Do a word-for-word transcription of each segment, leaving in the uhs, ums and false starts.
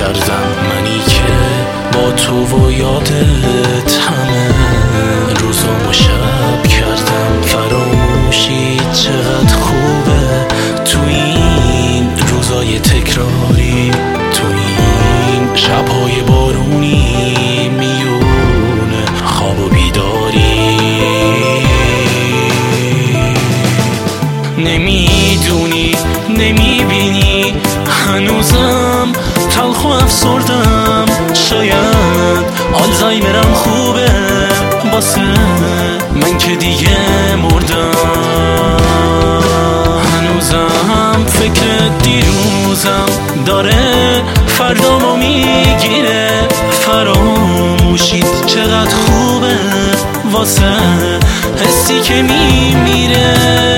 کردم، منی که با تو و یادت همه روزامو شب کردم. فراموشی چقدر خوبه تو این روزای تکراری، تو این شبهای بارونی میون خواب و بیداری. نمیدونی نمیبینی هنوزم تلخ و افسردم، شاید آلزایمرم خوبه واسه من که دیگه مردم. هنوزم فکر دیروزم داره فردامو میگیره، فراموشید چقدر خوبه واسه حسی که میمیره.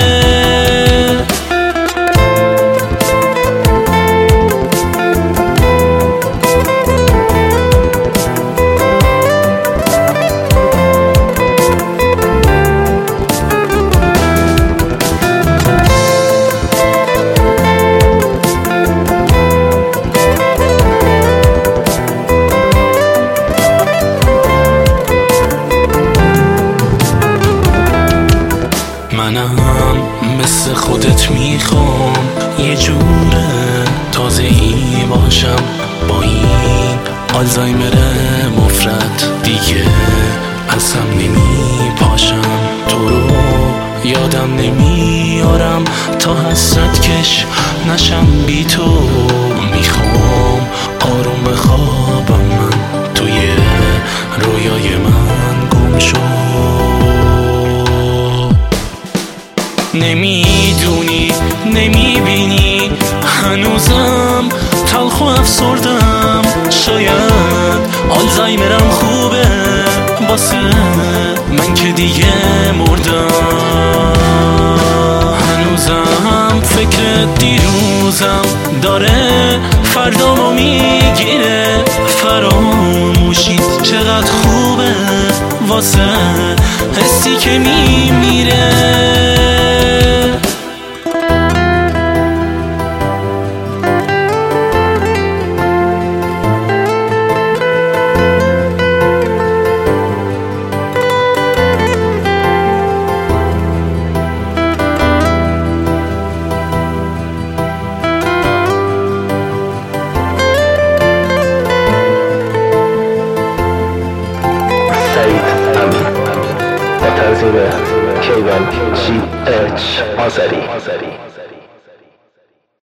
منم مثل خودت میخوام یه جوره تازه ای باشم، با این آلزایمر مفرد دیگه ازم نمی پاشم. تو رو یادم نمیارم تا حسرت کش نشم بی تو. میخوام آروم بخوابم من توی رویای من گم شو. نمیدونی نمیبینی هنوزم تلخ و افسردم، شاید آلزایمرم خوبه واسه من که دیگه مردم. هنوزم فکر دیروزم داره فردامو میگیره، فراموشید چقدر خوبه واسه حسی که میمیره. تنظیم کیوان جی اچ آذری.